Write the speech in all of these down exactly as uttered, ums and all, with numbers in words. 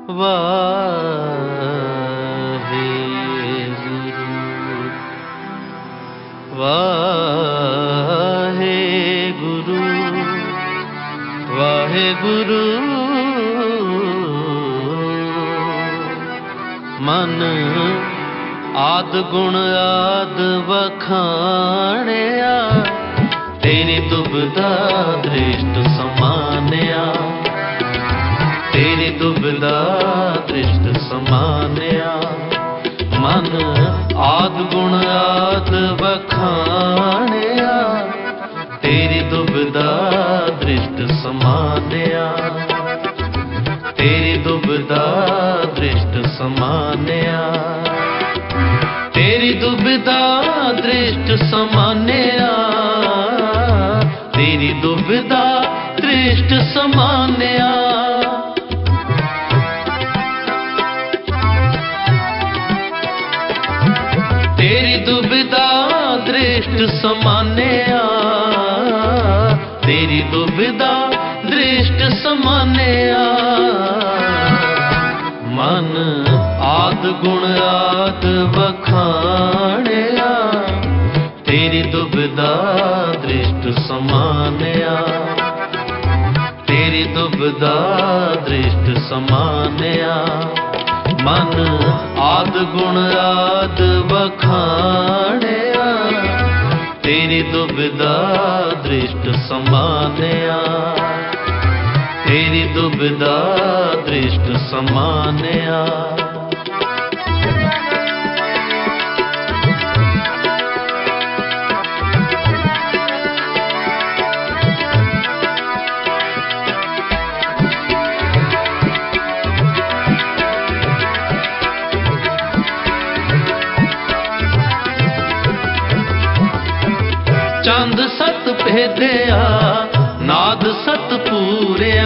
ਵਾਹਿਗੁਰੂ ਵਾਹਿਗੁਰੂ ਵਾਹਿਗੁਰੂ ਮਨ ਆਦ ਗੁਣ ਆਦ ਵਖਾਣਿਆ ਤੇਰੀ ਦੁਬਦਾ ਦ੍ਰਿਸ਼ਟ ਸਮਾਨਿਆ ਤੇਰੀ ਦੁਬਦਾ ਦ੍ਰਿਸ਼ਟ ਸਮਾਨਿਆ ਮਨ ਆਦ ਗੁਣ ਆਦ ਵਖਾਣਿਆ ਤੇਰੀ ਦੁਬਦਾ ਦ੍ਰਿਸ਼ਟ ਸਮਾਨਿਆ ਤੇਰੀ ਦੁਬਦਾ ਦ੍ਰਿਸ਼ਟ ਸਮਾਨਿਆ ਤੇਰੀ ਦੁਬਦਾ ਦ੍ਰਿਸ਼ਟ ਸਮਾਨਿਆ ਤੇਰੀ ਦੁਬਦਾ ਦ੍ਰਿਸ਼ਟ ਸਮਾਨਿਆ ਤੇਰੀ ਦੁਬਦਾ ਦ੍ਰਿਸ਼ਟ ਸਮਾਨਿਆ ਤੇਰੀ ਦੁਬਦਾ ਦ੍ਰਿਸ਼ਟ ਸਮਾਨਿਆ ਮਨ ਆਦ ਗੁਣ ਆਦ ਵਖਾਣਿਆ ਤੇਰੀ ਦੁਬਦਾ ਦ੍ਰਿਸ਼ਟ ਸਮਾਨਿਆ ਤੇਰੀ ਦੁਬਦਾ ਦ੍ਰਿਸ਼ਟ ਸਮਾਨਿਆ ਮਨ ਆਦ ਗੁਣ ਆਦ ਵਖਾਣਿਆ ਤੇਰੀ ਦੁਬਦਾ ਦ੍ਰਿਸ਼ਟ ਸਮਾਨਿਆ ਤੇਰੀ ਦੁਬਦਾ ਦ੍ਰਿਸ਼ਟ ਸਮਾਨਿਆ ਚੰਦ ਸਤ ਭੇਦਿਆ ਨਾਦ ਸਤ ਪੂਰਿਆ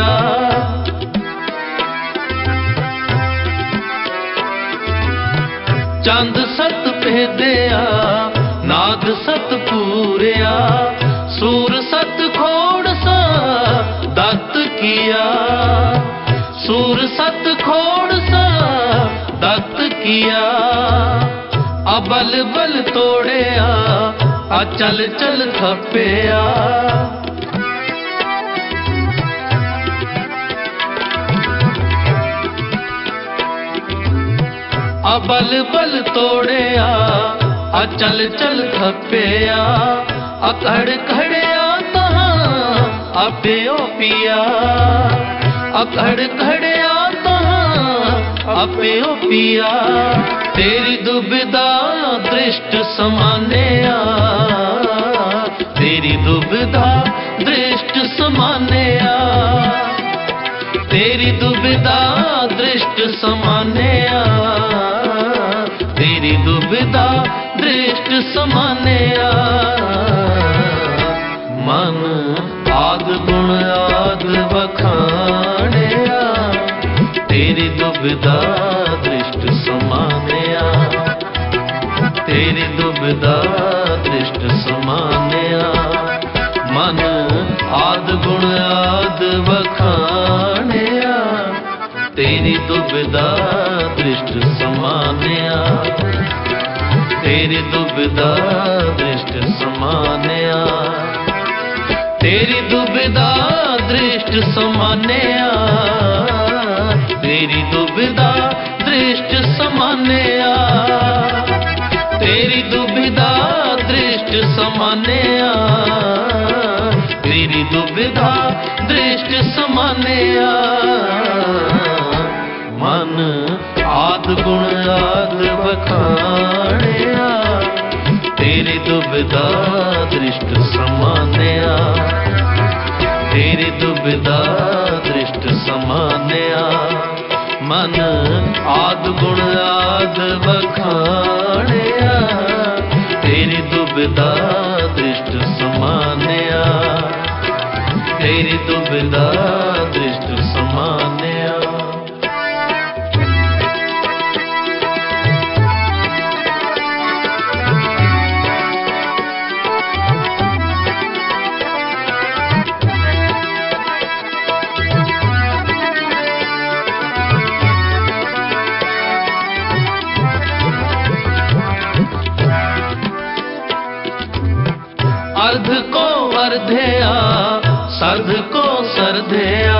ਚੰਦ ਸਤ ਭੇਦਿਆ ਨਾਦ ਸਤ ਪੂਰਿਆ ਸੂਰ ਸਤ ਖੋੜਸਾ ਦਤ ਕੀਆ ਸੂਰ ਸਤ ਖੋੜਸਾ ਦਤ ਕੀਆ ਅਬਲ ਬਲ ਤੋੜਿਆ ਆ ਚਲ ਚਲ ਥੱਪਿਆ ਆ ਬਲ ਬਲ ਤੋੜਿਆ ਆ ਚਲ ਚਲ ਥੱਪਿਆ ਆ ਕੜ ਖੜਿਆ ਤਾਂ ਆਪਿਓ ਪੀਆ ਆ ਕੜ ਖੜਿਆ ਤਾਂ ਆਪਿਓ ਪੀਆ ਤੇਰੀ ਦੁਬਦਾ ਦ੍ਰਿਸ਼ਟ ਸਮਾਨਿਆ ਤੇਰੀ ਦੁਬਦਾ ਦ੍ਰਿਸ਼ਟ ਸਮਾਨਿਆ ਤੇਰੀ ਦੁਬਦਾ ਦ੍ਰਿਸ਼ਟ ਸਮਾਨਿਆ ਤੇਰੀ ਦੁਬਦਾ ਦ੍ਰਿਸ਼ਟ ਸਮਾਨਿਆ ਮਨ ਆਦ ਗੁਣ ਆਦ ਵਖਾਣਿਆ ਤੇਰੀ ਦੁਬਦਾ ਦ੍ਰਿਸ਼ਟ ਸਮਾਨਿਆ ਤੇਰੀ ਦੁਬਦਾ ਦ੍ਰਿਸ਼ਟ ਸਮਾਨਿਆ ਮਨ ਆਦ ਗੁਣ ਆਦ ਵਖਾਣਿਆ ਤੇਰੀ ਦੁਬਦਾ ਦ੍ਰਿਸ਼ਟ ਸਮਾਨਿਆ ਤੇਰੀ ਦੁਬਦਾ ਦ੍ਰਿਸ਼ਟ ਸਮਾਨਿਆ ਤੇਰੀ ਦੁਬਦਾ ਦ੍ਰਿਸ਼ਟ ਸਮਾਨਿਆ ਤੇਰੀ ਦੁਬਦਾ ਦ੍ਰਿਸ਼ਟ ਸਮਾਨਿਆ ਤੇਰੀ ਦੁਬਦਾ ਦ੍ਰਿਸ਼ਟ ਸਮਾਨਿਆ ਤੇਰੀ ਦੁਬਦਾ ਦ੍ਰਿਸ਼ਟ ਸਮਾਨਿਆ ਮਨ ਆਦ ਗੁਣ ਆਦ ਵਖਾਣਿਆ ਤੇਰੀ ਦੁਬਦਾ ਦ੍ਰਿਸ਼ਟ ਸਮਾਨਿਆ ਤੇਰੀ ਦੁਬਦਾ ਦ੍ਰਿਸ਼ਟ ਸਮਾਨਿਆ ਮਨ ਆਦ ਗੁਣ ਆਦ ਵਖਾਣਿਆ ਤੇਰੀ ਦੁਬਦਾ ਦ੍ਰਿਸ਼ਟ ਸਮਾਨਿਆ ਤੇਰੀ ਦੁਬਦਾ ਦ੍ਰਿਸ਼ਟ ਸਮਾਨਿਆ अर्धया सर्ध को सर्धया।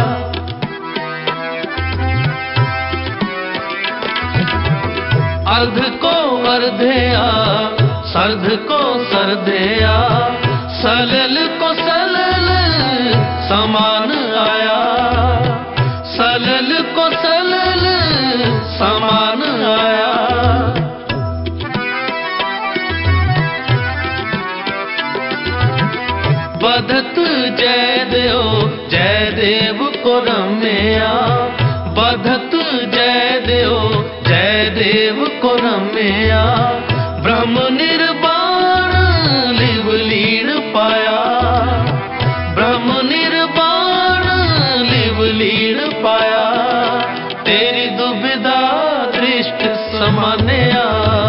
अर्ध को अर्धया सर्ध को सर्धया। सलल को सलल समान आया। सलल को सलल समान आया। बधत जय देव जय देव को रम्या। बधत जय देव जय देव को रम्या। ब्रह्म निर्वाण लिव लीन पाया। ब्रह्म निर्वाण लिव लीन पाया। तेरी दुविधा दृष्ट समान्या।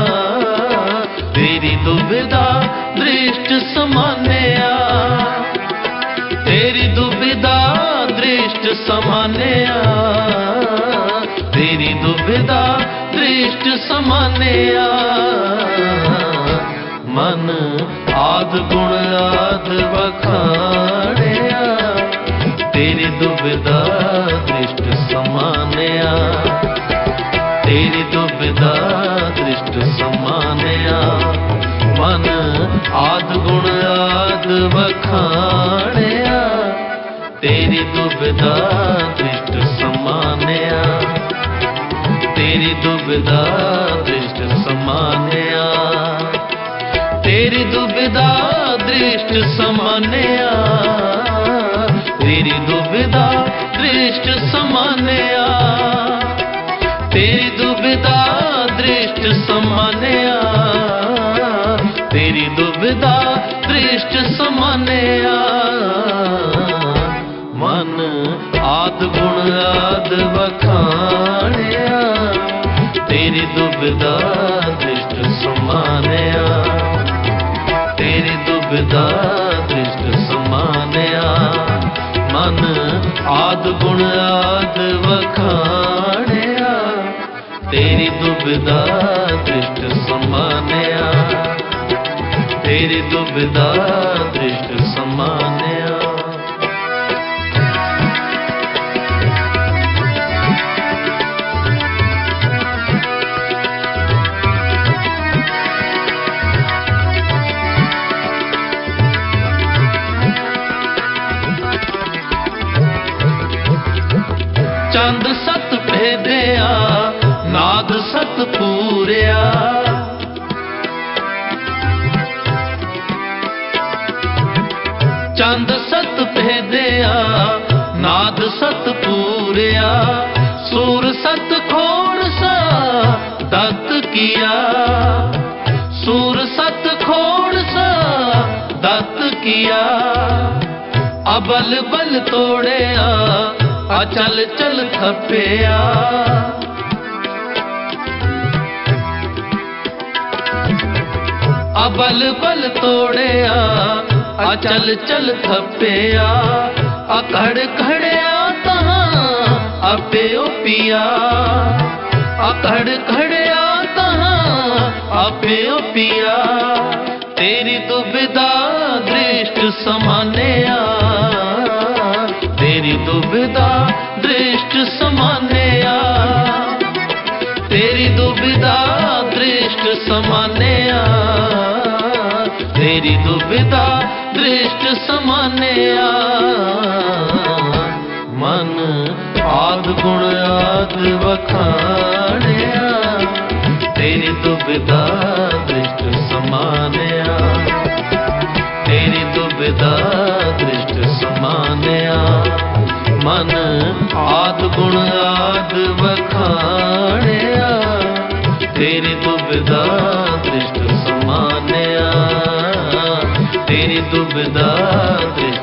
तेरी दुविधा दृष्ट समान्या। तेरी दुविधा दृष्ट समान्या। तेरी दुविधा दृष्ट समान्या। मन आद गुण आद बखाड़या। तेरी दुविधा दृष्ट समान्या। तेरी दुविधा दृष्ट समान्या। मन आद गुण आद बखाड़या। तेरी दुविधा दृष्ट समान्या। तेरी दुविधा दृष्ट समान्या। तेरी दुविधा दृष्ट समान्या। तेरी दुविधा दृष्ट समान्या। तेरी दुविधा दृष्ट समान्या। तेरी दुविधा दृष्ट समान्या। मन आद गुण आद बखाड़या। तेरी दुविधा दृष्ट समान्या। तेरी दुविधा दृष्ट समान्या। मन आद गुण आद बखाड़या। तेरी दुविधा दृष्ट समान्या। तेरी दुविधा दृष्ट समान्या। चंद सत भेदया नाद सत पूरया। चंद सत भेदया नाद सत पूरया। सूर सत खोड़ सा दत्त किया। सूर सत खोड़ सा दत्त किया। अबल बल तोड़या अचल चल खपया। अबल बल तोड़या अचल चल खपया। अकड़ खड़या तहां अपे पिया। अकड़ खड़या तहां अपे पिया। तेरी दुविधा दृष्ट समान्या। तेरी दुविधा दृष्ट समान्या। तेरी दुविधा दृष्ट समान्या। तेरी दुविधा दृष्ट समान्या। मन आद गुण आद बखाड़या। तेरी दुविधा दृष्ट समान्या। तेरी दुविधा दृष्ट समान्या। मन आद गुण आद बखाड़या। तेरी दुविधा दृष्ट समान्या। तेरी दुविधा दृष्ट